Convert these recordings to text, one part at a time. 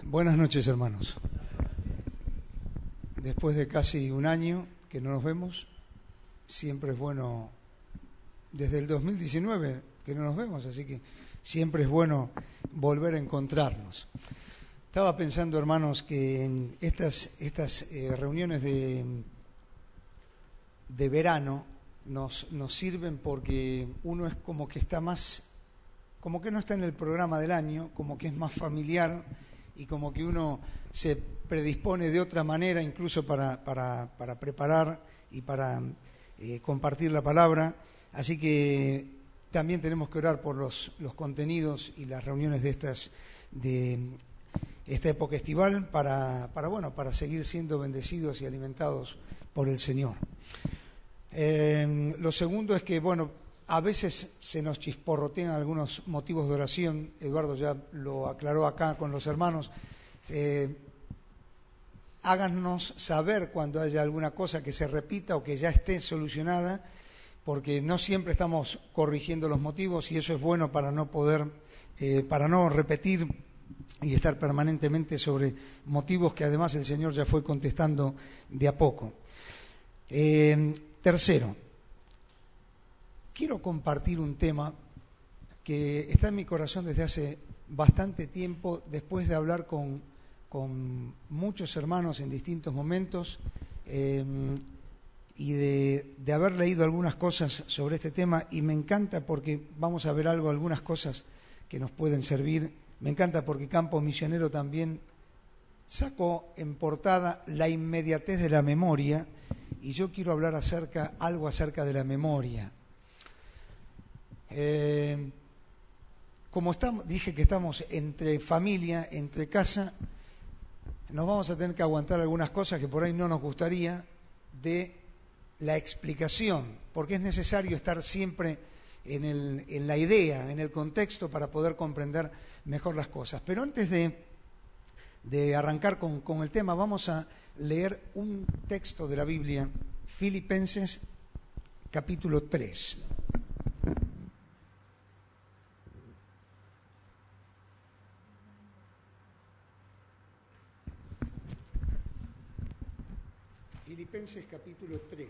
Buenas noches, hermanos. Después de casi un año que no nos vemos, siempre es bueno, desde el 2019 que no nos vemos, así que siempre es bueno volver a encontrarnos. Estaba pensando, hermanos, que en estas reuniones de verano nos sirven porque uno es como que está más, como que no está en el programa del año, como que es más familiar y como que uno se predispone de otra manera incluso para preparar y para compartir la palabra. Así que también tenemos que orar por los contenidos y las reuniones de esta época estival para seguir siendo bendecidos y alimentados por el Señor. Lo segundo es que, a veces se nos chisporrotean algunos motivos de oración. Eduardo ya lo aclaró acá con los hermanos. Háganos saber cuando haya alguna cosa que se repita o que ya esté solucionada, porque no siempre estamos corrigiendo los motivos y eso es bueno para no repetir y estar permanentemente sobre motivos que además el Señor ya fue contestando de a poco. Tercero, quiero compartir un tema que está en mi corazón desde hace bastante tiempo, después de hablar con muchos hermanos en distintos momentos y de haber leído algunas cosas sobre este tema, y me encanta porque vamos a ver algunas cosas que nos pueden servir. Me encanta porque Campo Misionero también sacó en portada la inmediatez de la memoria, y yo quiero hablar algo acerca de la memoria. Dije que estamos entre familia, entre casa, nos vamos a tener que aguantar algunas cosas que por ahí no nos gustaría de la explicación, porque es necesario estar siempre en la idea, en el contexto, para poder comprender mejor las cosas. Pero antes de arrancar con el tema, vamos a leer un texto de la Biblia, Filipenses capítulo 3. Filipenses capítulo 3.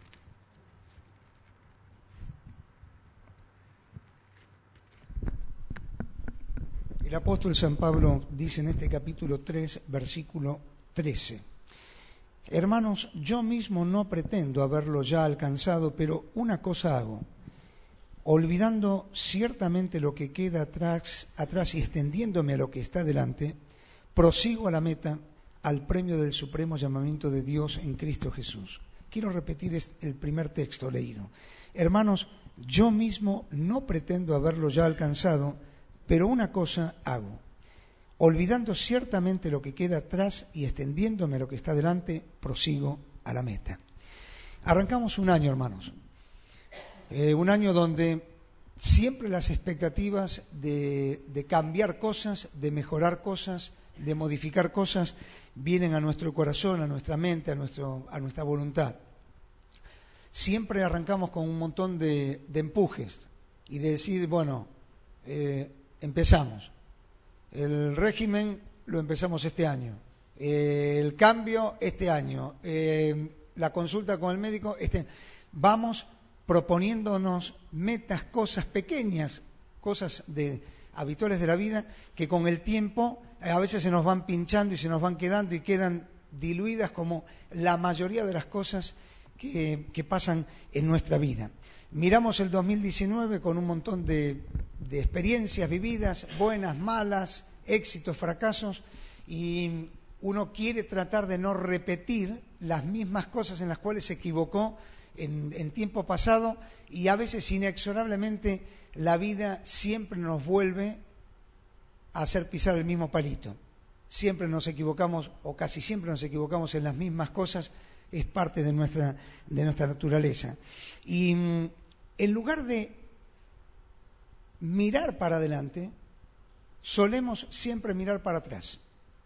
El apóstol San Pablo dice en este capítulo 3, versículo 13: Hermanos, yo mismo no pretendo haberlo ya alcanzado, pero una cosa hago, olvidando ciertamente lo que queda atrás y extendiéndome a lo que está delante, prosigo a la meta, al premio del supremo llamamiento de Dios en Cristo Jesús. Quiero repetir el primer texto leído. Hermanos, yo mismo no pretendo haberlo ya alcanzado, pero una cosa hago, olvidando ciertamente lo que queda atrás y extendiéndome a lo que está delante, prosigo a la meta. Arrancamos un año, hermanos. Un año donde siempre las expectativas de cambiar cosas, de mejorar cosas, de modificar cosas, vienen a nuestro corazón, a nuestra mente, a nuestra voluntad. Siempre arrancamos con un montón de empujes y de decir, empezamos. El régimen lo empezamos este año, el cambio este año, la consulta con el médico este año. Vamos proponiéndonos metas, cosas pequeñas, cosas habituales de la vida, que con el tiempo a veces se nos van pinchando y se nos van quedando y quedan diluidas como la mayoría de las cosas que pasan en nuestra vida. Miramos el 2019 con un montón de experiencias vividas, buenas, malas, éxitos, fracasos, y uno quiere tratar de no repetir las mismas cosas en las cuales se equivocó en tiempo pasado, y a veces inexorablemente la vida siempre nos vuelve a hacer pisar el mismo palito. Siempre nos equivocamos, o casi siempre nos equivocamos en las mismas cosas, es parte de nuestra naturaleza. Y en lugar de mirar para adelante, solemos siempre mirar para atrás.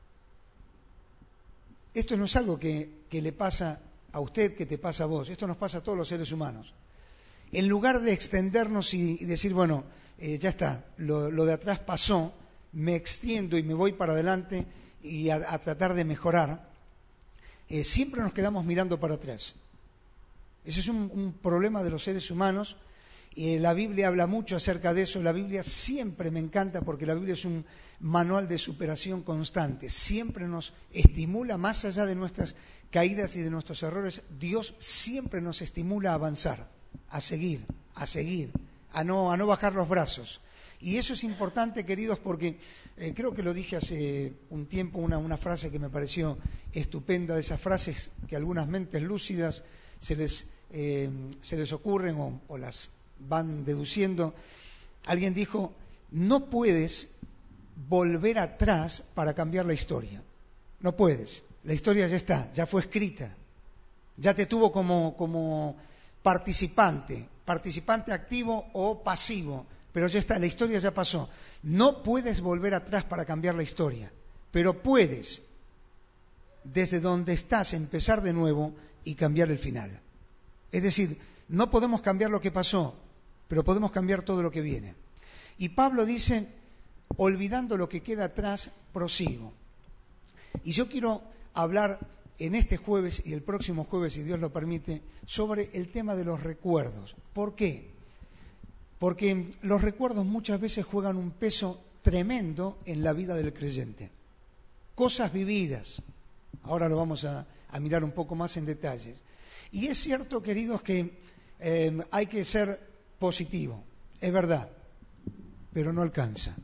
Esto no es algo que le pasa a usted, que te pasa a vos, esto nos pasa a todos los seres humanos. En lugar de extendernos y decir, ya está, lo de atrás pasó, me extiendo y me voy para adelante y a tratar de mejorar, siempre nos quedamos mirando para atrás. Ese es un problema de los seres humanos. La Biblia habla mucho acerca de eso. La Biblia siempre me encanta porque la Biblia es un manual de superación constante. Siempre nos estimula, más allá de nuestras caídas y de nuestros errores, Dios siempre nos estimula a avanzar, a seguir, a no bajar los brazos. Y eso es importante, queridos, porque creo que lo dije hace un tiempo, una frase que me pareció estupenda, de esas frases que algunas mentes lúcidas se les ocurren o las van deduciendo. Alguien dijo: no puedes volver atrás para cambiar la historia. No puedes. La historia ya está, ya fue escrita. Ya te tuvo como participante activo o pasivo, pero ya está, la historia ya pasó. No puedes volver atrás para cambiar la historia, pero puedes, desde donde estás, empezar de nuevo y cambiar el final. Es decir, no podemos cambiar lo que pasó, pero podemos cambiar todo lo que viene. Y Pablo dice: olvidando lo que queda atrás, prosigo. Y yo quiero hablar en este jueves y el próximo jueves, si Dios lo permite, sobre el tema de los recuerdos. ¿Por qué? Porque los recuerdos muchas veces juegan un peso tremendo en la vida del creyente. Cosas vividas. Ahora lo vamos a mirar un poco más en detalles. Y es cierto, queridos, que hay que ser positivo, es verdad, pero no alcanza.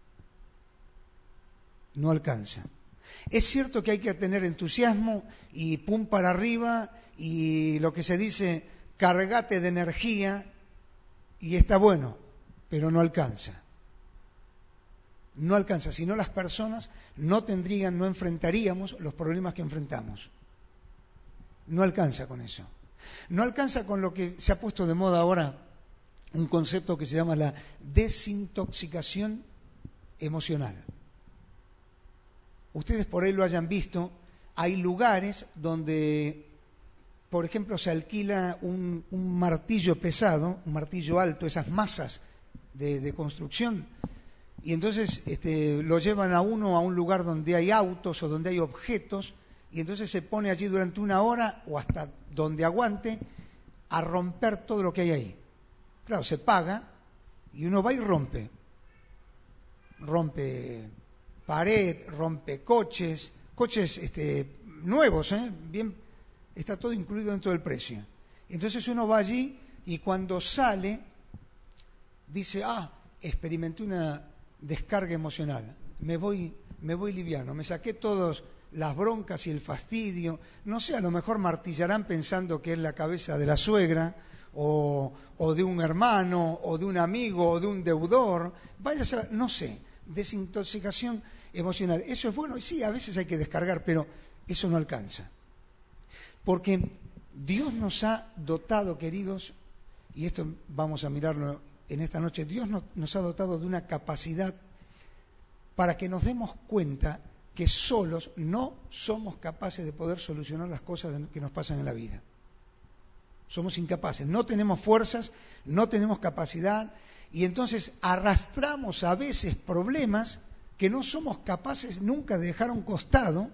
No alcanza. Es cierto que hay que tener entusiasmo y pum para arriba y lo que se dice, cargate de energía, y está bueno, pero no alcanza. No alcanza, si no las personas no enfrentaríamos los problemas que enfrentamos. No alcanza con eso. No alcanza con lo que se ha puesto de moda ahora, un concepto que se llama la desintoxicación emocional. Ustedes por ahí lo hayan visto, hay lugares donde, por ejemplo, se alquila un martillo pesado, un martillo alto, esas masas de construcción, y entonces lo llevan a uno a un lugar donde hay autos o donde hay objetos, y entonces se pone allí durante 1 hora o hasta donde aguante a romper todo lo que hay ahí. Claro, se paga y uno va y rompe pared, rompe coches nuevos, bien, está todo incluido dentro del precio. Entonces uno va allí y cuando sale dice: experimenté una descarga emocional, me voy liviano, me saqué todas las broncas y el fastidio. No sé, a lo mejor martillarán pensando que es la cabeza de la suegra o de un hermano o de un amigo o de un deudor, vaya a saber, no sé. Desintoxicación emocional, eso es bueno, y sí, a veces hay que descargar, pero eso no alcanza. Porque Dios nos ha dotado, queridos, y esto vamos a mirarlo en esta noche, Dios nos ha dotado de una capacidad para que nos demos cuenta que solos no somos capaces de poder solucionar las cosas que nos pasan en la vida. Somos incapaces, no tenemos fuerzas, no tenemos capacidad, y entonces arrastramos a veces problemas que no somos capaces nunca de dejar a un costado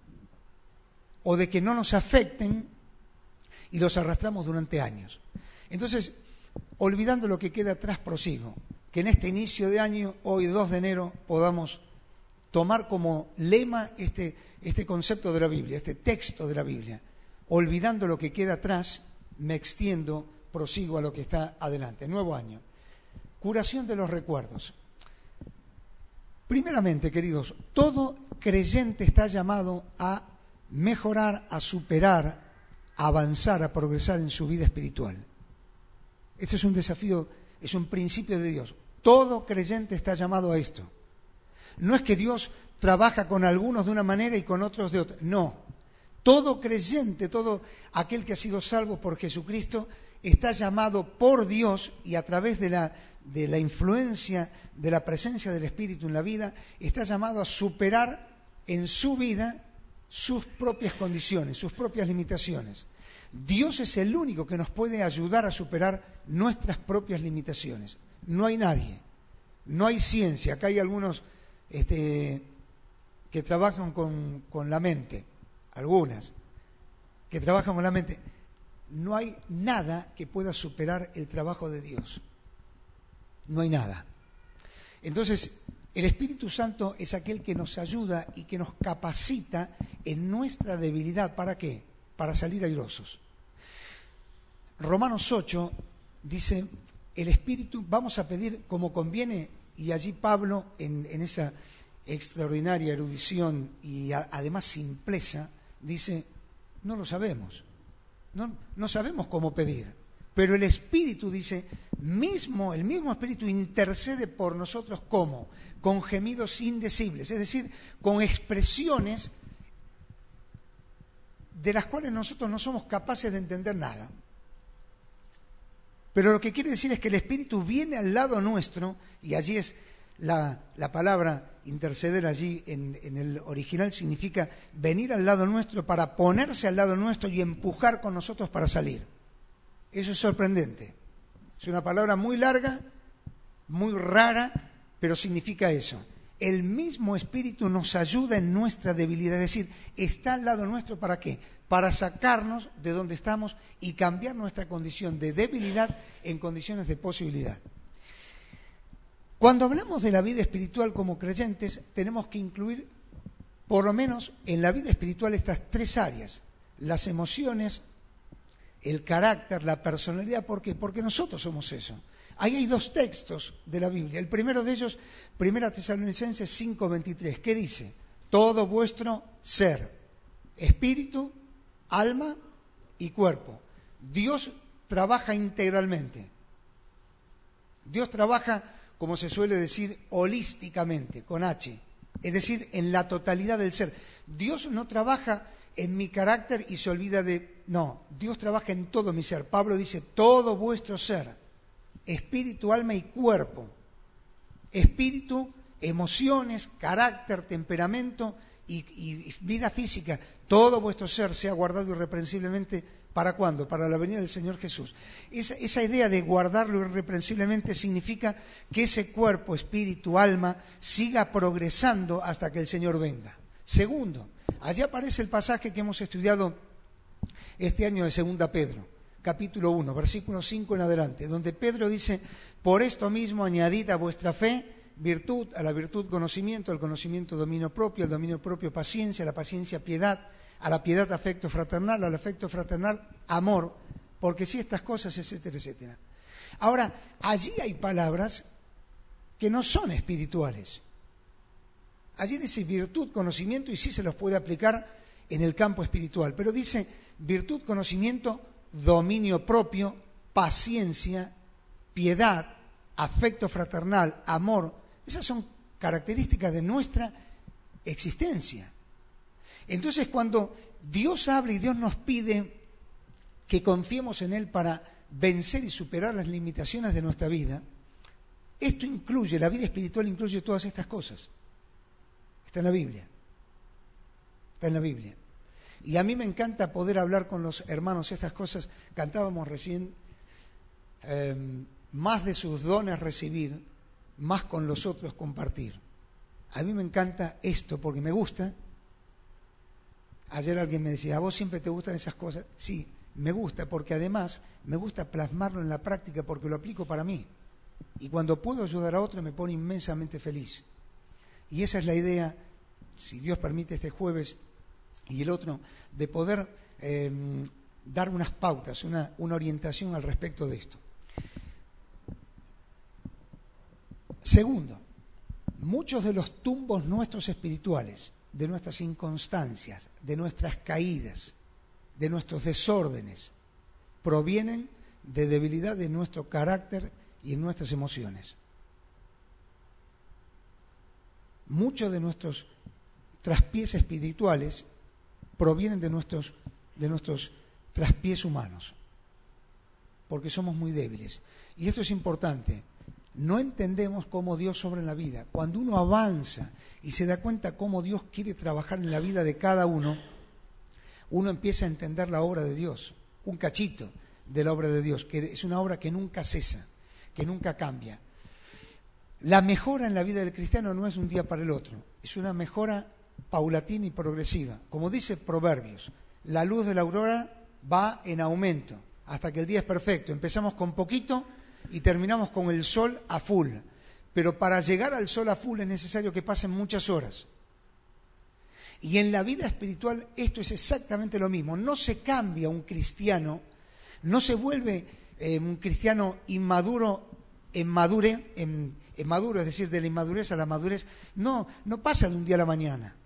o de que no nos afecten, y los arrastramos durante años. Entonces, olvidando lo que queda atrás, prosigo. Que en este inicio de año, hoy 2 de enero, podamos tomar como lema este concepto de la Biblia, este texto de la Biblia. Olvidando lo que queda atrás, me extiendo, prosigo a lo que está adelante. Nuevo año. Curación de los recuerdos. Primeramente, queridos, todo creyente está llamado a mejorar, a superar, a avanzar, a progresar en su vida espiritual. Este es un desafío, es un principio de Dios. Todo creyente está llamado a esto. No es que Dios trabaja con algunos de una manera y con otros de otra. No. Todo creyente, todo aquel que ha sido salvo por Jesucristo, está llamado por Dios y a través de la influencia, de la presencia del Espíritu en la vida, está llamado a superar en su vida sus propias condiciones, sus propias limitaciones. Dios es el único que nos puede ayudar a superar nuestras propias limitaciones. No hay nadie, no hay ciencia. Acá hay algunos que que trabajan con la mente, algunas que trabajan con la mente. No hay nada que pueda superar el trabajo de Dios. No hay nada. Entonces, el Espíritu Santo es aquel que nos ayuda y que nos capacita en nuestra debilidad. ¿Para qué? Para salir airosos. Romanos 8 dice, el Espíritu, vamos a pedir como conviene, y allí Pablo, en esa extraordinaria erudición y además simpleza, dice, no lo sabemos, no sabemos cómo pedir, pero el Espíritu dice, el mismo Espíritu intercede por nosotros, ¿cómo? Con gemidos indecibles, es decir, con expresiones de las cuales nosotros no somos capaces de entender nada. Pero lo que quiere decir es que el Espíritu viene al lado nuestro, y allí es la palabra interceder, allí en el original significa venir al lado nuestro para ponerse al lado nuestro y empujar con nosotros para salir. Eso es sorprendente. Es una palabra muy larga, muy rara, pero significa eso. El mismo Espíritu nos ayuda en nuestra debilidad, es decir, está al lado nuestro ¿para qué? Para sacarnos de donde estamos y cambiar nuestra condición de debilidad en condiciones de posibilidad. Cuando hablamos de la vida espiritual como creyentes, tenemos que incluir, por lo menos en la vida espiritual, estas tres áreas: las emociones, el carácter, la personalidad. ¿Por qué? Porque nosotros somos eso. Ahí hay dos textos de la Biblia. El primero de ellos, 1 Tesalonicenses 5:23, que dice, todo vuestro ser, espíritu, alma y cuerpo. Dios trabaja integralmente. Dios trabaja, como se suele decir, holísticamente, con H, es decir, en la totalidad del ser. Dios no trabaja en mi carácter y se olvida de... No, Dios trabaja en todo mi ser. Pablo dice, todo vuestro ser, espíritu, alma y cuerpo. Espíritu, emociones, carácter, temperamento y vida física. Todo vuestro ser sea guardado irreprensiblemente. ¿Para cuándo? Para la venida del Señor Jesús. Esa idea de guardarlo irreprensiblemente significa que ese cuerpo, espíritu, alma, siga progresando hasta que el Señor venga. Segundo, allí aparece el pasaje que hemos estudiado este año de 2 Pedro, capítulo 1, versículo 5 en adelante, donde Pedro dice, por esto mismo añadid a vuestra fe virtud, a la virtud conocimiento, al conocimiento dominio propio, al dominio propio paciencia, a la paciencia piedad, a la piedad afecto fraternal, al afecto fraternal amor, porque si estas cosas, etcétera, etcétera. Ahora, allí hay palabras que no son espirituales. Allí dice virtud, conocimiento, y sí se los puede aplicar en el campo espiritual, pero dice virtud, conocimiento, dominio propio, paciencia, piedad, afecto fraternal, amor. Esas son características de nuestra existencia. Entonces, cuando Dios habla y Dios nos pide que confiemos en Él para vencer y superar las limitaciones de nuestra vida, esto incluye, la vida espiritual incluye todas estas cosas. Está en la Biblia. Está en la Biblia. Y a mí me encanta poder hablar con los hermanos estas cosas. Cantábamos recién, más de sus dones recibir, más con los otros compartir. A mí me encanta esto porque me gusta. Ayer alguien me decía, ¿a vos siempre te gustan esas cosas? Sí, me gusta porque además me gusta plasmarlo en la práctica porque lo aplico para mí. Y cuando puedo ayudar a otro me pone inmensamente feliz. Y esa es la idea, si Dios permite este jueves y el otro, de poder dar unas pautas, una orientación al respecto de esto. Segundo, muchos de los tumbos nuestros espirituales, de nuestras inconstancias, de nuestras caídas, de nuestros desórdenes, provienen de debilidad de nuestro carácter y en nuestras emociones. Muchos de nuestros traspiés espirituales provienen de nuestros traspiés humanos, porque somos muy débiles. Y esto es importante. No entendemos cómo Dios obra en la vida. Cuando uno avanza y se da cuenta cómo Dios quiere trabajar en la vida de cada uno, uno empieza a entender la obra de Dios, un cachito de la obra de Dios, que es una obra que nunca cesa, que nunca cambia. La mejora en la vida del cristiano no es de un día para el otro, es una mejora paulatina y progresiva. Como dice Proverbios, la luz de la aurora va en aumento hasta que el día es perfecto. Empezamos con poquito y terminamos con el sol a full. Pero para llegar al sol a full es necesario que pasen muchas horas. Y en la vida espiritual esto es exactamente lo mismo. No se cambia un cristiano, no se vuelve un cristiano inmaduro en maduro, es decir, de la inmadurez a la madurez. No pasa de un día a la mañana.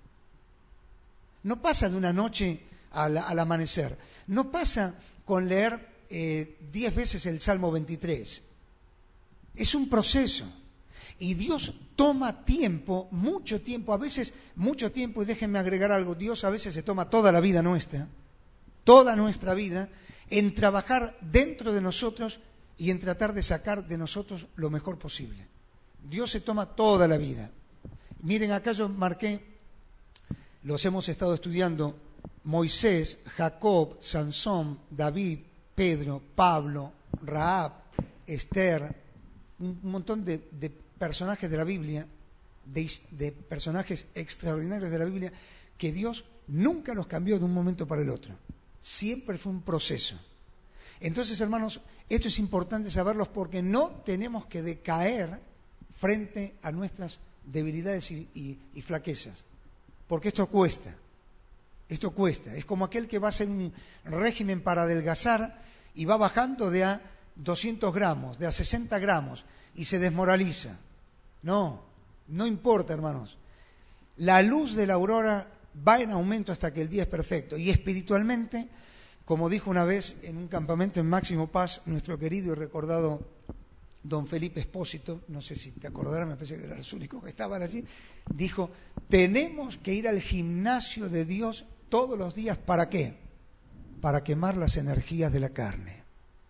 No pasa de una noche al amanecer. No pasa con leer 10 veces el Salmo 23. Es un proceso. Y Dios toma tiempo, mucho tiempo, a veces mucho tiempo, y déjenme agregar algo, Dios a veces se toma toda la vida nuestra, toda nuestra vida, en trabajar dentro de nosotros y en tratar de sacar de nosotros lo mejor posible. Dios se toma toda la vida. Miren, acá yo marqué, los hemos estado estudiando, Moisés, Jacob, Sansón, David, Pedro, Pablo, Rahab, Esther, un montón de personajes de la Biblia, de personajes extraordinarios de la Biblia, que Dios nunca los cambió de un momento para el otro. Siempre fue un proceso. Entonces, hermanos, esto es importante saberlos porque no tenemos que decaer frente a nuestras debilidades y flaquezas. Porque esto cuesta. Esto cuesta. Es como aquel que va a hacer un régimen para adelgazar y va bajando de a 200 gramos, de a 60 gramos y se desmoraliza. No importa, hermanos. La luz de la aurora va en aumento hasta que el día es perfecto. Y espiritualmente, como dijo una vez en un campamento en Máximo Paz, nuestro querido y recordado don Felipe Espósito, no sé si te acordarás, me parece que eran los únicos que estaban allí, dijo, tenemos que ir al gimnasio de Dios todos los días. ¿Para qué? Para quemar las energías de la carne.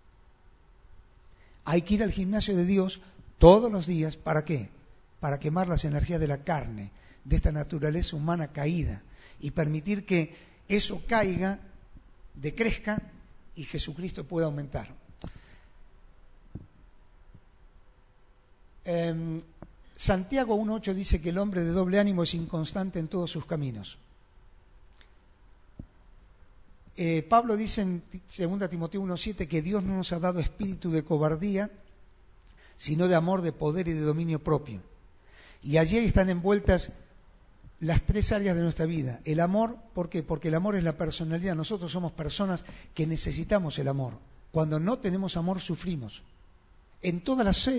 Hay que ir al gimnasio de Dios todos los días. ¿Para qué? Para quemar las energías de la carne, de esta naturaleza humana caída, y permitir que eso caiga, decrezca y Jesucristo pueda aumentar. Santiago 1:8 dice que el hombre de doble ánimo es inconstante en todos sus caminos. Pablo dice en 2 Timoteo 1:7 que Dios no nos ha dado espíritu de cobardía, sino de amor, de poder y de dominio propio. Y allí están envueltas las tres áreas de nuestra vida. El amor, ¿por qué? Porque el amor es la personalidad. Nosotros somos personas que necesitamos el amor. Cuando no tenemos amor, sufrimos. En todas las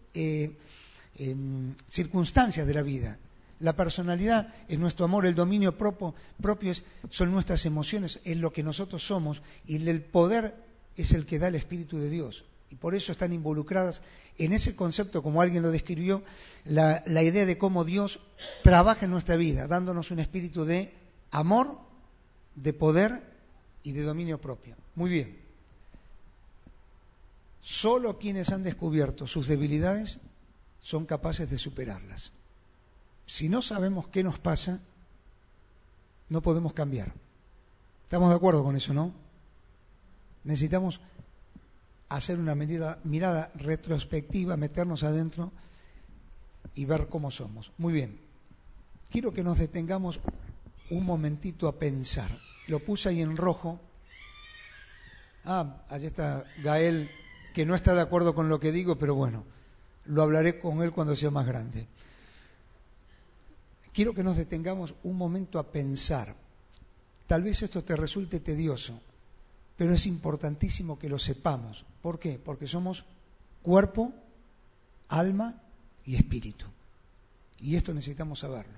circunstancias de la vida. La personalidad es nuestro amor, el dominio propio son nuestras emociones, es lo que nosotros somos, y el poder es el que da el Espíritu de Dios. Y por eso están involucradas en ese concepto, como alguien lo describió, la idea de cómo Dios trabaja en nuestra vida, dándonos un espíritu de amor, de poder y de dominio propio. Muy bien. Solo quienes han descubierto sus debilidades son capaces de superarlas. Si no sabemos qué nos pasa, no podemos cambiar. ¿Estamos de acuerdo con eso, no? Necesitamos hacer una mirada retrospectiva, meternos adentro y ver cómo somos. Muy bien. Quiero que nos detengamos un momentito a pensar. Lo puse ahí en rojo. Allí está Gael, que no está de acuerdo con lo que digo, pero bueno, lo hablaré con él cuando sea más grande. Quiero que nos detengamos un momento a pensar. Tal vez esto te resulte tedioso, pero es importantísimo que lo sepamos. ¿Por qué? Porque somos cuerpo, alma y espíritu. Y esto necesitamos saberlo.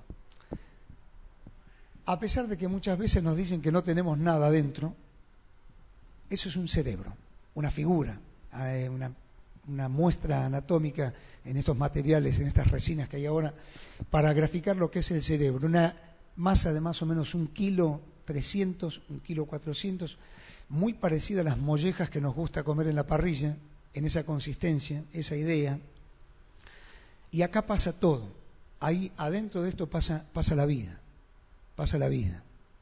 A pesar de que muchas veces nos dicen que no tenemos nada dentro, eso es un cerebro, una figura, una muestra anatómica en estos materiales, en estas resinas que hay ahora, para graficar lo que es el cerebro. Una masa de más o menos 1,3 kilos, 1,4 kilos, muy parecida a las mollejas que nos gusta comer en la parrilla, en esa consistencia, esa idea. Y acá pasa todo. Ahí adentro de esto pasa la vida. Pasa la vida.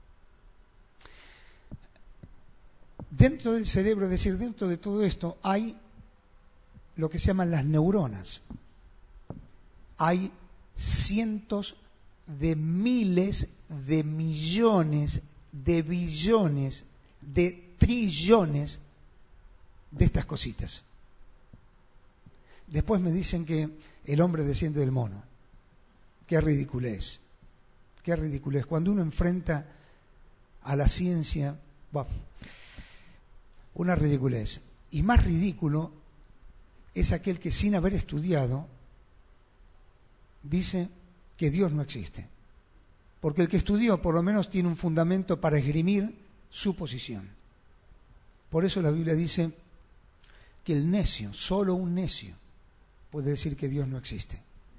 Dentro del cerebro, es decir, dentro de todo esto, hay lo que se llaman las neuronas. Hay cientos de miles, de millones, de billones, de trillones de estas cositas. Después me dicen que el hombre desciende del mono. Qué ridiculez. Qué ridiculez. Cuando uno enfrenta a la ciencia, bueno, una ridiculez. Y más ridículo es aquel que sin haber estudiado dice que Dios no existe. Porque el que estudió por lo menos tiene un fundamento para esgrimir su posición. Por eso la Biblia dice que el necio, solo un necio, puede decir que Dios no existe.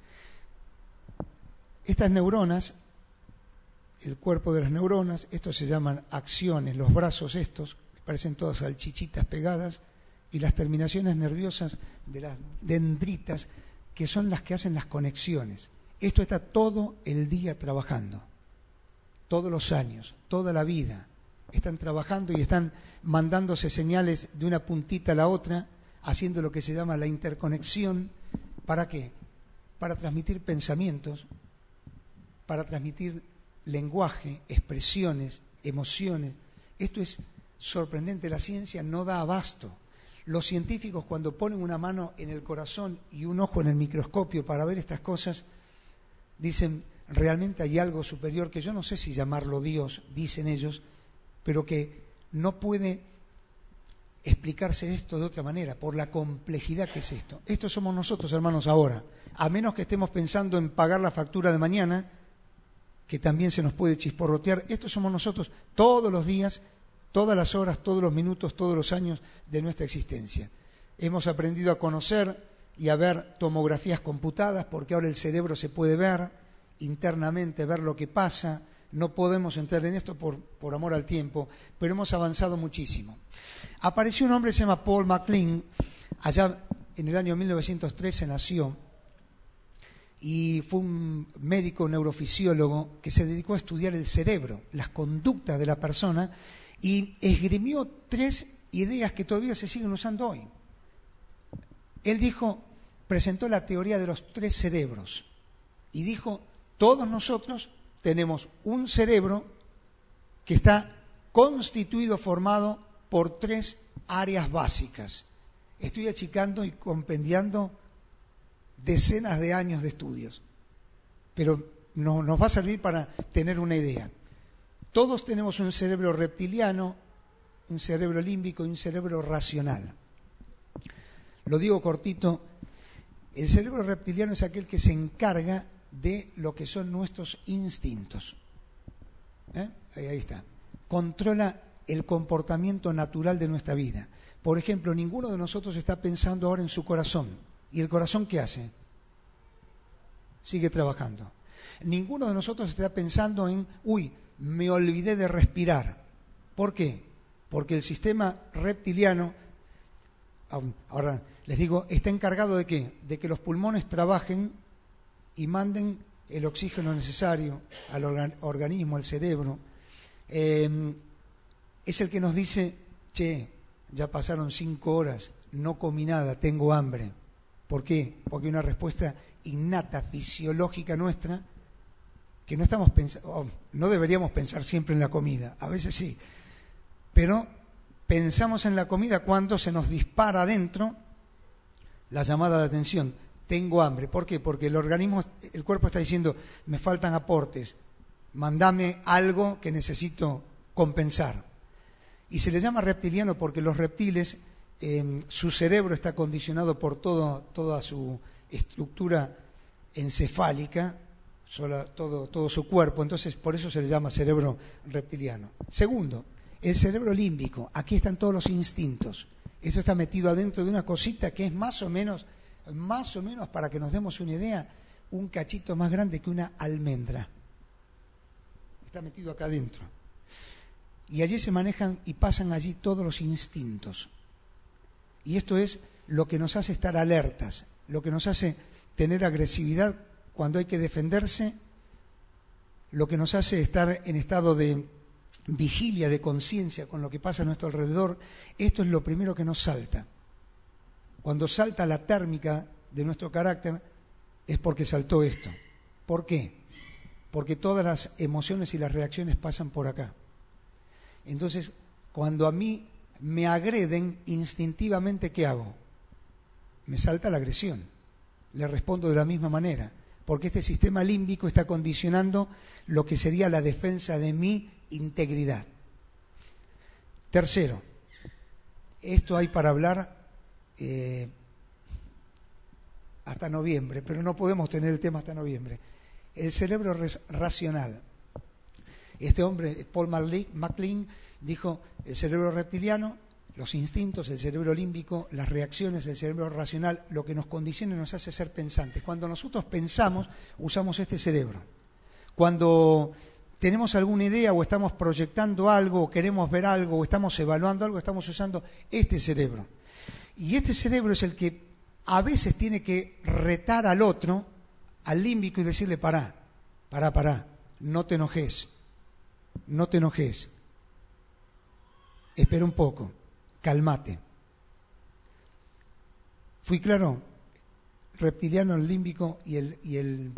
Estas neuronas, el cuerpo de las neuronas, estos se llaman axones, los brazos estos, parecen todas salchichitas pegadas, y las terminaciones nerviosas de las dendritas, que son las que hacen las conexiones. Esto está todo el día trabajando, todos los años, toda la vida. Están trabajando y están mandándose señales de una puntita a la otra, haciendo lo que se llama la interconexión. ¿Para qué? Para transmitir pensamientos, para transmitir lenguaje, expresiones, emociones. Esto es sorprendente, la ciencia no da abasto. Los científicos, cuando ponen una mano en el corazón y un ojo en el microscopio para ver estas cosas, dicen, realmente hay algo superior que yo no sé si llamarlo Dios, dicen ellos, pero que no puede explicarse esto de otra manera, por la complejidad que es esto. Esto somos nosotros, hermanos, ahora. A menos que estemos pensando en pagar la factura de mañana, que también se nos puede chisporrotear, esto somos nosotros todos los días, todas las horas, todos los minutos, todos los años de nuestra existencia. Hemos aprendido a conocer y a ver tomografías computadas, porque ahora el cerebro se puede ver internamente, ver lo que pasa. No podemos entrar en esto por amor al tiempo, pero hemos avanzado muchísimo. Apareció un hombre que se llama Paul MacLean, allá en el año 1913 nació, y fue un médico neurofisiólogo que se dedicó a estudiar el cerebro, las conductas de la persona, y esgrimió 3 ideas que todavía se siguen usando hoy. Él presentó la teoría de los 3 cerebros, y dijo, todos nosotros tenemos un cerebro que está constituido, formado por 3 áreas básicas. Estoy achicando y compendiando decenas de años de estudios, pero nos va a servir para tener una idea. Todos tenemos un cerebro reptiliano, un cerebro límbico y un cerebro racional. Lo digo cortito, el cerebro reptiliano es aquel que se encarga de lo que son nuestros instintos. Ahí está. Controla el comportamiento natural de nuestra vida. Por ejemplo, ninguno de nosotros está pensando ahora en su corazón. ¿Y el corazón qué hace? Sigue trabajando. Ninguno de nosotros está pensando en, me olvidé de respirar. ¿Por qué? Porque el sistema reptiliano, ahora les digo, está encargado ¿de qué? De que los pulmones trabajen y manden el oxígeno necesario al organismo, al cerebro. Es el que nos dice, ya pasaron 5 horas, no comí nada, tengo hambre. ¿Por qué? Porque hay una respuesta innata, fisiológica nuestra, que no estamos pensando, no deberíamos pensar siempre en la comida, a veces sí, pero pensamos en la comida cuando se nos dispara adentro la llamada de atención. Tengo hambre. ¿Por qué? Porque el cuerpo está diciendo, me faltan aportes, mandame algo que necesito compensar. Y se le llama reptiliano porque los reptiles, su cerebro está condicionado por toda su estructura encefálica, todo su cuerpo, entonces por eso se le llama cerebro reptiliano. Segundo, el cerebro límbico, aquí están todos los instintos. Esto está metido adentro de una cosita que es más o menos, para que nos demos una idea, un cachito más grande que una almendra. Está metido acá adentro. Y allí se manejan y pasan allí todos los instintos. Y esto es lo que nos hace estar alertas, lo que nos hace tener agresividad cuando hay que defenderse, lo que nos hace estar en estado de vigilia, de conciencia con lo que pasa a nuestro alrededor. Esto es lo primero que nos salta. Cuando salta la térmica de nuestro carácter es porque saltó esto. ¿Por qué? porque todas las emociones y las reacciones pasan por acá. Entonces, cuando a mí me agreden instintivamente, ¿qué hago? Me salta la agresión. Le respondo de la misma manera, porque este sistema límbico está condicionando lo que sería la defensa de mi integridad. Tercero, esto hay para hablar hasta noviembre, pero no podemos tener el tema hasta noviembre. El cerebro racional. Este hombre, Paul MacLean, dijo el cerebro reptiliano, los instintos, el cerebro límbico, las reacciones, el cerebro racional, lo que nos condiciona y nos hace ser pensantes. Cuando nosotros pensamos, usamos este cerebro. Cuando tenemos alguna idea o estamos proyectando algo, o queremos ver algo, o estamos evaluando algo, estamos usando este cerebro. Y este cerebro es el que a veces tiene que retar al otro, al límbico, y decirle: pará, no te enojes, espera un poco, cálmate. ¿Fui claro? Reptiliano, el límbico y el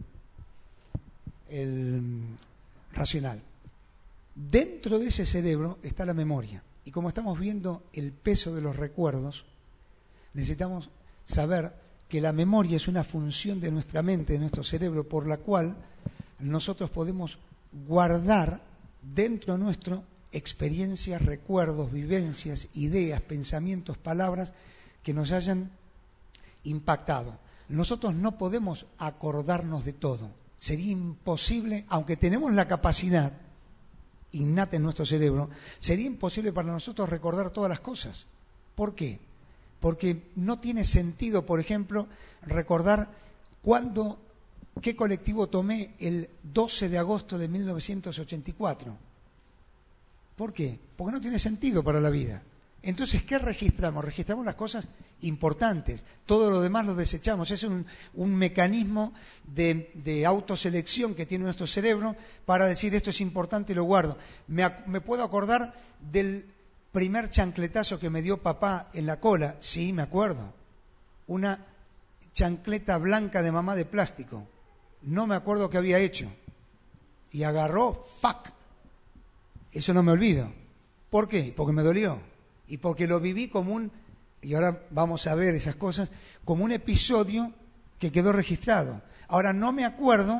racional. Dentro de ese cerebro está la memoria. Y como estamos viendo el peso de los recuerdos, necesitamos saber que la memoria es una función de nuestra mente, de nuestro cerebro, por la cual nosotros podemos guardar dentro nuestro experiencias, recuerdos, vivencias, ideas, pensamientos, palabras que nos hayan impactado. Nosotros no podemos acordarnos de todo. Sería imposible, aunque tenemos la capacidad innata en nuestro cerebro, sería imposible para nosotros recordar todas las cosas. ¿Por qué? Porque no tiene sentido, por ejemplo, recordar qué colectivo tomé el 12 de agosto de 1984. ¿Por qué? Porque no tiene sentido para la vida. Entonces, ¿qué registramos? Registramos las cosas importantes. Todo lo demás lo desechamos. Es un mecanismo de autoselección que tiene nuestro cerebro para decir: esto es importante y lo guardo. ¿Me puedo acordar del primer chancletazo que me dio papá en la cola? Sí, me acuerdo. Una chancleta blanca de mamá de plástico. No me acuerdo qué había hecho. Y agarró, ¡fuck! Eso no me olvido. ¿Por qué? Porque me dolió. Y porque lo viví y ahora vamos a ver esas cosas, como un episodio que quedó registrado. Ahora, no me acuerdo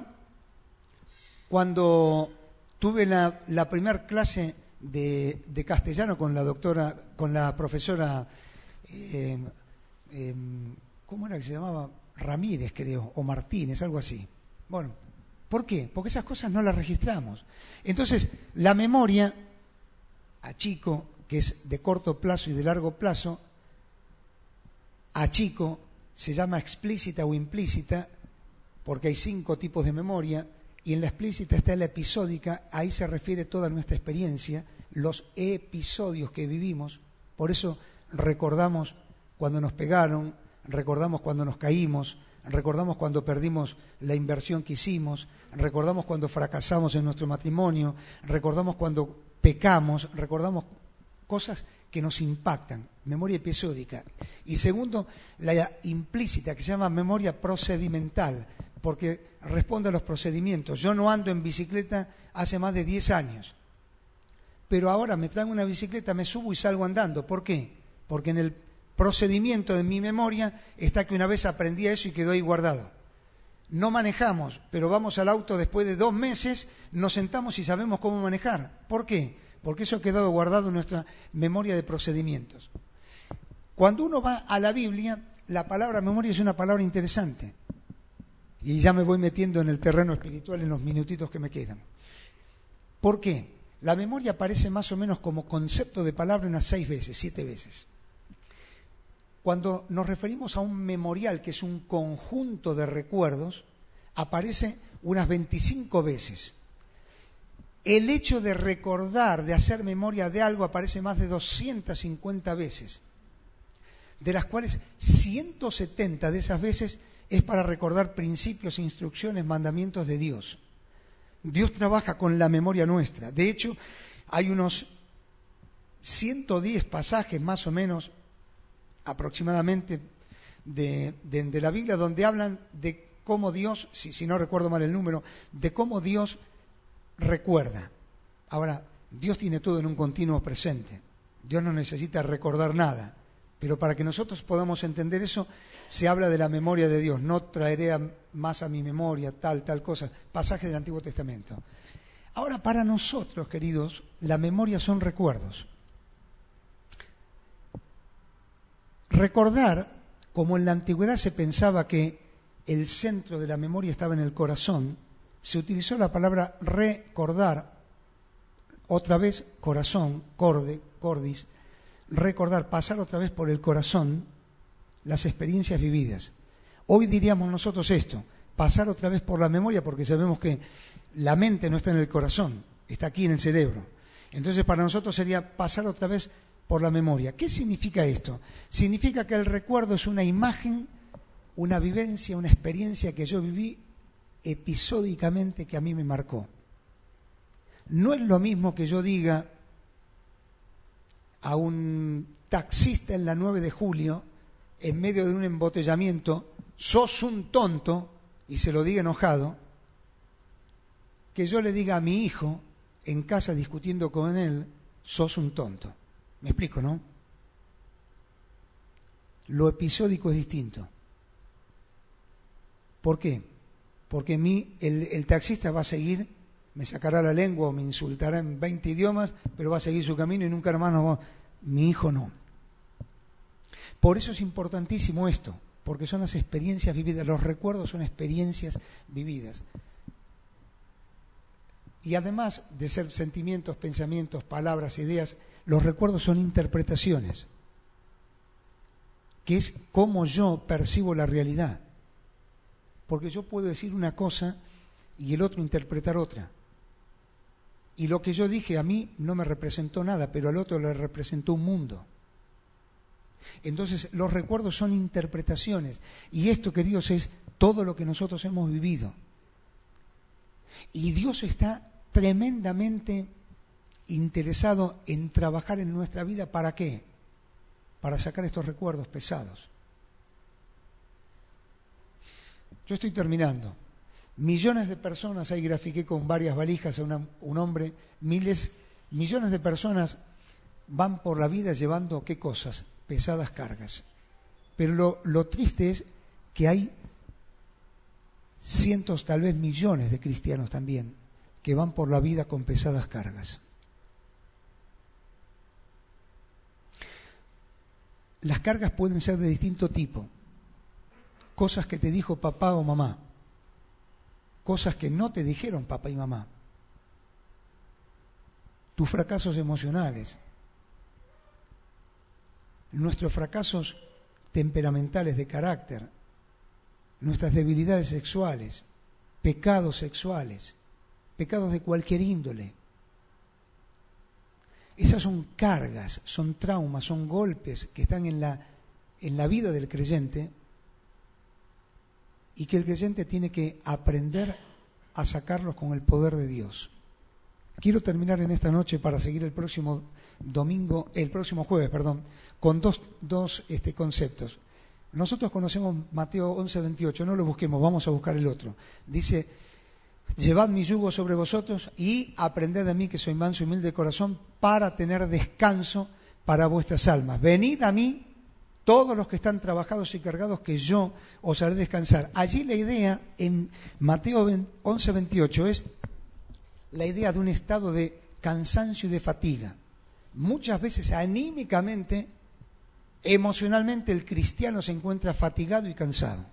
cuando tuve la primera clase de castellano con la profesora, ¿cómo era que se llamaba? Ramírez, creo, o Martínez, algo así. Bueno, ¿por qué? Porque esas cosas no las registramos. Entonces, la memoria, achico, que es de corto plazo y de largo plazo, achico, se llama explícita o implícita, porque hay 5 tipos de memoria, y en la explícita está la episódica, ahí se refiere toda nuestra experiencia, los episodios que vivimos. Por eso recordamos cuando nos pegaron, recordamos cuando nos caímos, recordamos cuando perdimos la inversión que hicimos, recordamos cuando fracasamos en nuestro matrimonio, recordamos cuando pecamos, recordamos cosas que nos impactan, memoria episódica. Y segundo, la implícita, que se llama memoria procedimental, porque responde a los procedimientos. Yo no ando en bicicleta hace más de 10 años, pero ahora me traigo una bicicleta, me subo y salgo andando. ¿Por qué? Porque en el procedimiento de mi memoria está que una vez aprendí eso y quedó ahí guardado. No manejamos, pero vamos al auto después de 2 meses, nos sentamos y sabemos cómo manejar. ¿Por qué? Porque eso ha quedado guardado en nuestra memoria de procedimientos. Cuando uno va a la Biblia, la palabra memoria es una palabra interesante. Y ya me voy metiendo en el terreno espiritual en los minutitos que me quedan. ¿Por qué? La memoria aparece más o menos como concepto de palabra unas 6 veces, 7 veces. Cuando nos referimos a un memorial, que es un conjunto de recuerdos, aparece unas 25 veces. El hecho de recordar, de hacer memoria de algo, aparece más de 250 veces, de las cuales 170 de esas veces es para recordar principios, instrucciones, mandamientos de Dios. Dios trabaja con la memoria nuestra. De hecho, hay unos 110 pasajes más o menos, aproximadamente, de la Biblia, donde hablan de cómo Dios, si no recuerdo mal el número, de cómo Dios recuerda. Ahora, Dios tiene todo en un continuo presente. Dios no necesita recordar nada. Pero para que nosotros podamos entender eso, se habla de la memoria de Dios. No traeré más a mi memoria tal cosa. Pasaje del Antiguo Testamento. Ahora, para nosotros, queridos, la memoria son recuerdos. Recordar, como en la antigüedad se pensaba que el centro de la memoria estaba en el corazón, se utilizó la palabra recordar, otra vez corazón, cordis, recordar, pasar otra vez por el corazón las experiencias vividas. Hoy diríamos nosotros esto, pasar otra vez por la memoria, porque sabemos que la mente no está en el corazón, está aquí en el cerebro. Entonces para nosotros sería pasar otra vez por la memoria. ¿Qué significa esto? Significa que el recuerdo es una imagen, una vivencia, una experiencia que yo viví episódicamente que a mí me marcó. No es lo mismo que yo diga a un taxista en la 9 de julio, en medio de un embotellamiento, sos un tonto, y se lo diga enojado, que yo le diga a mi hijo, en casa discutiendo con él, sos un tonto. ¿Me explico, no? Lo episódico es distinto. ¿Por qué? Porque el taxista va a seguir, me sacará la lengua o me insultará en 20 idiomas, pero va a seguir su camino y nunca más nos va. Mi hijo no. Por eso es importantísimo esto, porque son las experiencias vividas, los recuerdos son experiencias vividas. Y además de ser sentimientos, pensamientos, palabras, ideas, los recuerdos son interpretaciones, que es cómo yo percibo la realidad. Porque yo puedo decir una cosa y el otro interpretar otra. Y lo que yo dije a mí no me representó nada, pero al otro le representó un mundo. Entonces los recuerdos son interpretaciones. Y esto, queridos, es todo lo que nosotros hemos vivido. Y Dios está tremendamente interesado en trabajar en nuestra vida. ¿Para qué? Para sacar estos recuerdos pesados. Yo estoy terminando. Millones de personas, ahí grafiqué con varias valijas a un hombre, millones de personas van por la vida llevando, ¿qué cosas? Pesadas cargas. Pero lo triste es que hay cientos, tal vez millones de cristianos también, que van por la vida con pesadas cargas. Las cargas pueden ser de distinto tipo. Cosas que te dijo papá o mamá. Cosas que no te dijeron papá y mamá. Tus fracasos emocionales. Nuestros fracasos temperamentales de carácter. Nuestras debilidades sexuales. Pecados sexuales. Pecados de cualquier índole. Esas son cargas, son traumas, son golpes que están en la vida del creyente y que el creyente tiene que aprender a sacarlos con el poder de Dios. Quiero terminar en esta noche para seguir el próximo jueves, con dos conceptos. Nosotros conocemos Mateo 11:28, no lo busquemos, vamos a buscar el otro. Dice: llevad mi yugo sobre vosotros y aprended de mí, que soy manso y humilde de corazón, para tener descanso para vuestras almas. Venid a mí, todos los que están trabajados y cargados, que yo os haré descansar. Allí la idea, en Mateo 11:28, es la idea de un estado de cansancio y de fatiga. Muchas veces anímicamente, emocionalmente, el cristiano se encuentra fatigado y cansado.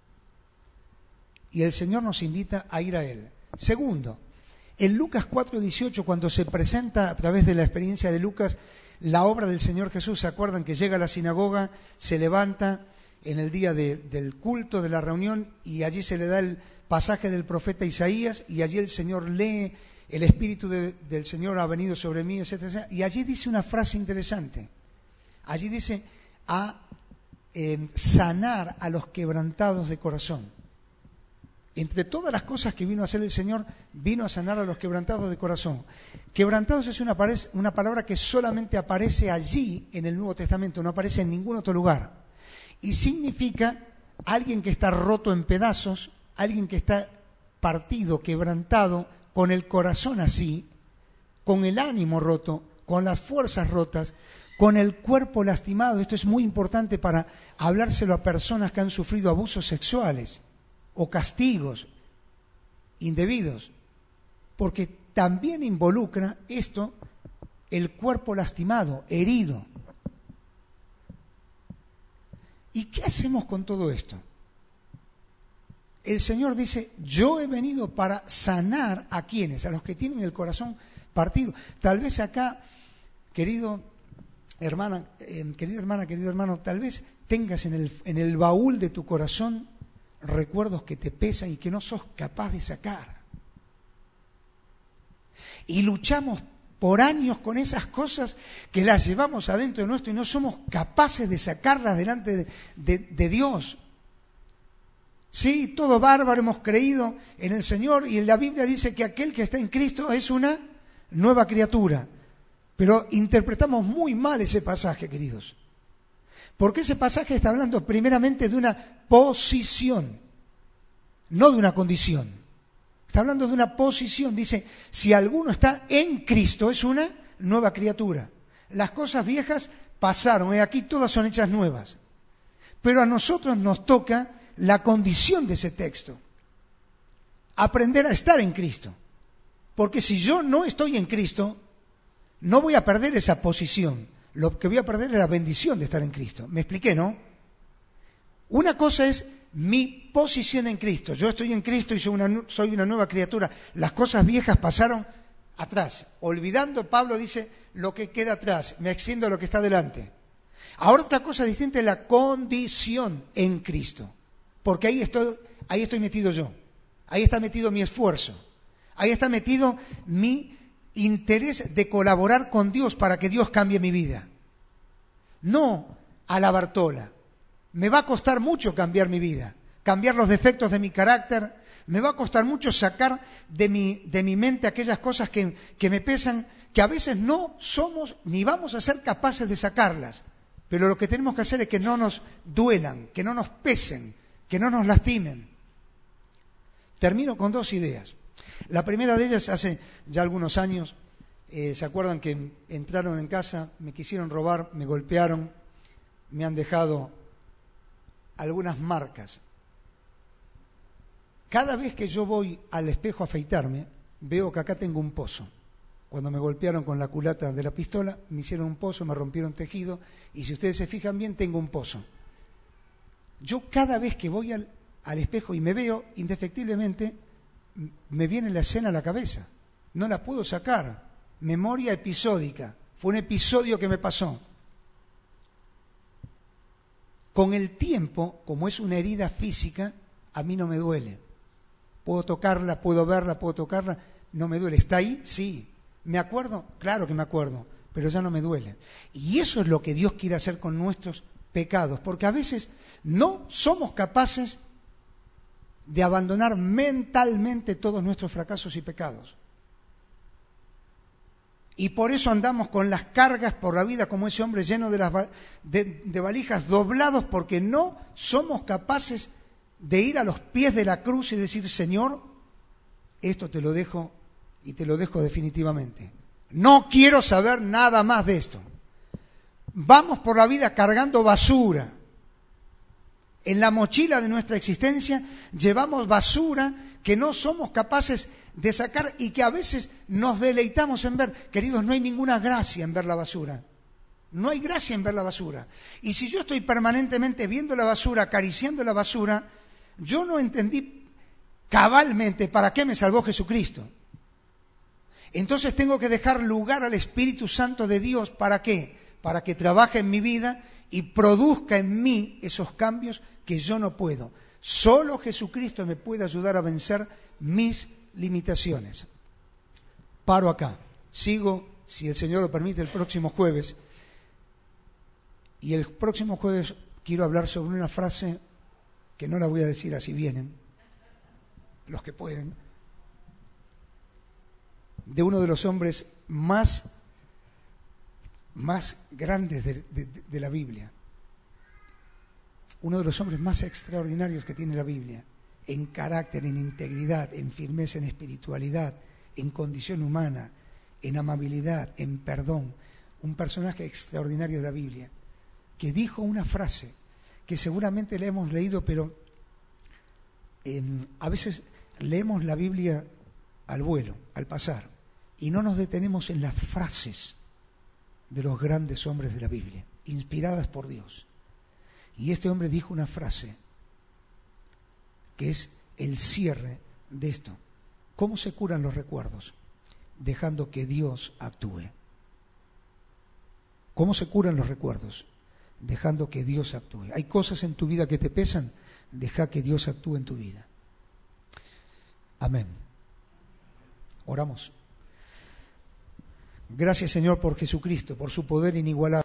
Y el Señor nos invita a ir a Él. Segundo, en Lucas 4:18, cuando se presenta a través de la experiencia de Lucas la obra del Señor Jesús, ¿se acuerdan que llega a la sinagoga, se levanta en el día del culto, de la reunión, y allí se le da el pasaje del profeta Isaías, y allí el Señor lee: el Espíritu del Señor ha venido sobre mí, etcétera, etcétera. Y allí dice una frase interesante. Allí dice: a sanar a los quebrantados de corazón. Entre todas las cosas que vino a hacer el Señor, vino a sanar a los quebrantados de corazón. Quebrantados es una palabra que solamente aparece allí en el Nuevo Testamento, no aparece en ningún otro lugar. Y significa alguien que está roto en pedazos, alguien que está partido, quebrantado, con el corazón así, con el ánimo roto, con las fuerzas rotas, con el cuerpo lastimado. Esto es muy importante para hablárselo a personas que han sufrido abusos sexuales o castigos indebidos, porque también involucra esto el cuerpo lastimado, herido. ¿Y qué hacemos con todo esto? El Señor dice, yo he venido para sanar a quienes, a los que tienen el corazón partido. Tal vez acá, querido hermana, querido hermano, tal vez tengas en el baúl de tu corazón recuerdos que te pesan y que no sos capaz de sacar. Y luchamos por años con esas cosas que las llevamos adentro de nuestro y no somos capaces de sacarlas delante de Dios. Sí, todo bárbaro, hemos creído en el Señor y en la Biblia dice que aquel que está en Cristo es una nueva criatura. Pero interpretamos muy mal ese pasaje, queridos. Porque ese pasaje está hablando primeramente de una posición, no de una condición. Está hablando de una posición. Dice, si alguno está en Cristo, es una nueva criatura. Las cosas viejas pasaron y aquí todas son hechas nuevas. Pero a nosotros nos toca la condición de ese texto. Aprender a estar en Cristo. Porque si yo no estoy en Cristo, no voy a perder esa posición. Lo que voy a perder es la bendición de estar en Cristo. ¿Me expliqué, no? Una cosa es mi posición en Cristo. Yo estoy en Cristo y soy una nueva criatura. Las cosas viejas pasaron atrás. Olvidando, Pablo dice, lo que queda atrás. Me extiendo a lo que está delante. Ahora otra cosa distinta es la condición en Cristo. Porque ahí estoy metido yo. Ahí está metido mi esfuerzo. Ahí está metido mi interés de colaborar con Dios para que Dios cambie mi vida. No a la Bartola. Me va a costar mucho cambiar mi vida, cambiar los defectos de mi carácter. Me va a costar mucho sacar de mi mente aquellas cosas que me pesan, que a veces no somos ni vamos a ser capaces de sacarlas. Pero lo que tenemos que hacer es que no nos duelan, que no nos pesen, que no nos lastimen. Termino con 2 ideas. La primera de ellas, hace ya algunos años, ¿se acuerdan que entraron en casa, me quisieron robar, me golpearon, me han dejado algunas marcas? Cada vez que yo voy al espejo a afeitarme, veo que acá tengo un pozo. Cuando me golpearon con la culata de la pistola, me hicieron un pozo, me rompieron tejido, y si ustedes se fijan bien, tengo un pozo. Yo cada vez que voy al espejo y me veo, indefectiblemente, me viene la escena a la cabeza. No la puedo sacar. Memoria episódica. Fue un episodio que me pasó. Con el tiempo, como es una herida física, a mí no me duele. Puedo tocarla, puedo verla, puedo tocarla, no me duele. ¿Está ahí? Sí. ¿Me acuerdo? Claro que me acuerdo, pero ya no me duele. Y eso es lo que Dios quiere hacer con nuestros pecados, porque a veces no somos capaces de abandonar mentalmente todos nuestros fracasos y pecados. Y por eso andamos con las cargas por la vida como ese hombre lleno de valijas doblados, porque no somos capaces de ir a los pies de la cruz y decir, Señor, esto te lo dejo y te lo dejo definitivamente. No quiero saber nada más de esto. Vamos por la vida cargando basura. En la mochila de nuestra existencia llevamos basura que no somos capaces de sacar y que a veces nos deleitamos en ver. Queridos, no hay ninguna gracia en ver la basura. No hay gracia en ver la basura. Y si yo estoy permanentemente viendo la basura, acariciando la basura, yo no entendí cabalmente para qué me salvó Jesucristo. Entonces tengo que dejar lugar al Espíritu Santo de Dios. ¿Para qué? Para que trabaje en mi vida y produzca en mí esos cambios que yo no puedo. Solo Jesucristo me puede ayudar a vencer mis limitaciones. Paro acá. Sigo, si el Señor lo permite, el próximo jueves. Y el próximo jueves quiero hablar sobre una frase que no la voy a decir así vienen, los que pueden, de uno de los hombres más grandes de la Biblia. Uno de los hombres más extraordinarios que tiene la Biblia. en carácter, en integridad, en firmeza, en espiritualidad, en condición humana, en amabilidad, en perdón. Un personaje extraordinario de la Biblia, que dijo una frase que seguramente la hemos leído, pero a veces leemos la Biblia al vuelo, al pasar, y no nos detenemos en las frases de los grandes hombres de la Biblia, inspiradas por Dios. Y este hombre dijo una frase que es el cierre de esto. ¿Cómo se curan los recuerdos? Dejando que Dios actúe. ¿Cómo se curan los recuerdos? Dejando que Dios actúe. ¿Hay cosas en tu vida que te pesan? Deja que Dios actúe en tu vida. Amén. Oramos. Gracias, Señor, por Jesucristo, por su poder inigualable.